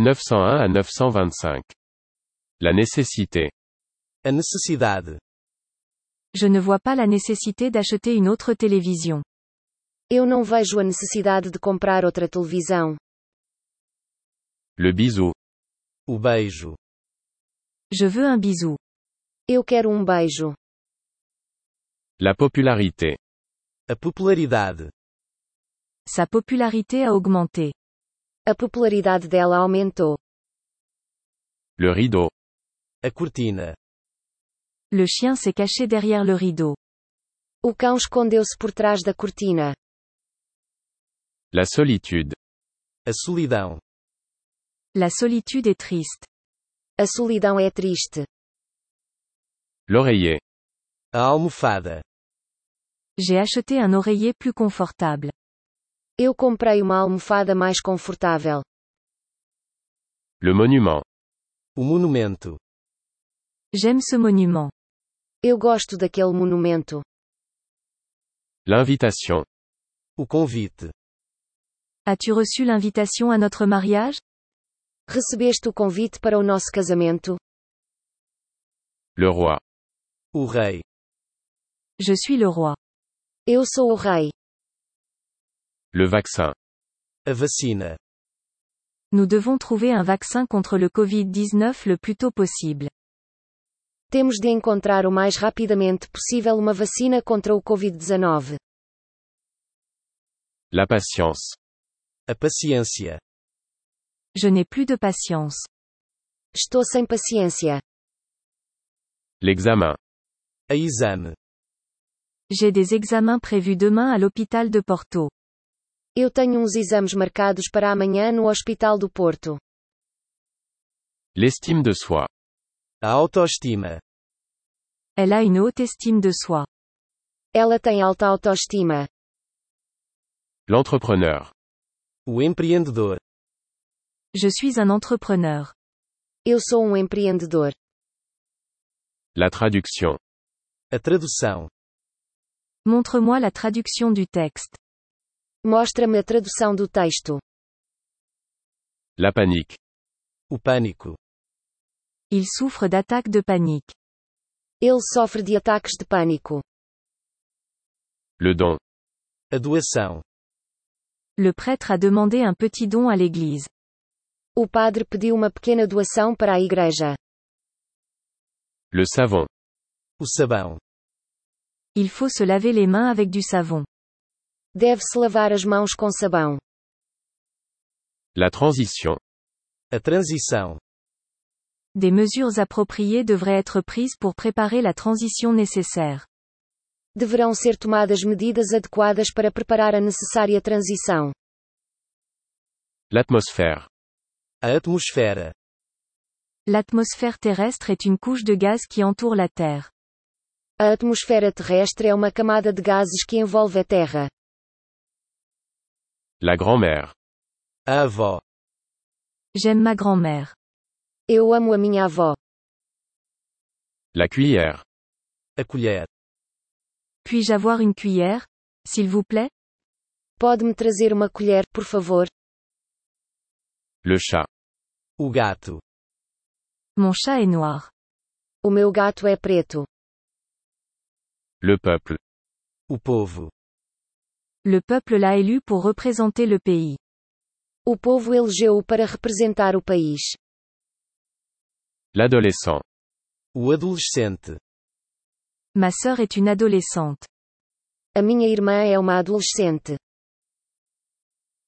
901 à 925. La nécessité. A necessidade. Je ne vois pas la nécessité d'acheter une autre télévision. Eu não vejo a necessidade de comprar outra televisão. Le bisou. O beijo. Je veux un bisou. Eu quero um beijo. La popularité. A popularidade. Sa popularité a augmenté. A popularidade dela aumentou. Le rideau. A cortina. Le chien s'est caché derrière le rideau. O cão escondeu-se por trás da cortina. La solitude. A solidão. La solitude est triste. A solidão é triste. L'oreiller. A almofada. J'ai acheté un oreiller plus confortable. Eu comprei uma almofada mais confortável. Le monument. O monumento. J'aime ce monument. Eu gosto daquele monumento. L'invitation. O convite. As-tu reçu l'invitation à notre mariage? Recebeste o convite para o nosso casamento? Le roi. O rei. Je suis le roi. Eu sou o rei. Le vaccin. A vacina. Nous devons trouver un vaccin contre le Covid-19 le plus tôt possible. Temos de encontrar o mais rapidamente possível uma vacina contra o Covid-19. La patience. A paciência. Je n'ai plus de patience. Estou sem paciência. L'examen. A exame. J'ai des examens prévus demain à l'hôpital de Porto. Eu tenho uns exames marcados para amanhã no Hospital do Porto. L'estime de soi. A autoestima. Elle a une haute estime de soi. Ela tem alta autoestima. L'entrepreneur. O empreendedor. Je suis un entrepreneur. Eu sou um empreendedor. La traduction. A tradução. Montre-moi la traduction du texte. Mostra-me a tradução do texto. La panique. O pânico. Il souffre d'attaques de panique. Ele sofre de ataques de pânico. Le don. A doação. Le prêtre a demandé un petit don à l'église. O padre pediu uma pequena doação para a igreja. Le savon. O sabão. Il faut se laver les mains avec du savon. Deve-se lavar as mãos com sabão. La transition. A transição. Des mesures appropriées devraient être prises pour préparer la transition nécessaire. Deverão ser tomadas medidas adequadas para preparar a necessária transição. L'atmosphère. A atmosfera. L'atmosphère terrestre est une couche de gaz qui entoure la Terre. A atmosfera terrestre é uma camada de gases que envolve a Terra. La grand-mère. A avó. J'aime ma grand-mère. Eu amo a minha avó. La cuillère. A colher. Puis-je avoir une cuillère, s'il vous plaît? Pode-me trazer uma colher, por favor? Le chat. O gato. Mon chat est noir. O meu gato é preto. Le peuple. O povo. Le peuple l'a élu pour représenter le pays. O povo elegeu-o para representar o país. L'adolescent. O adolescente. Ma sœur est une adolescente. A minha irmã é uma adolescente.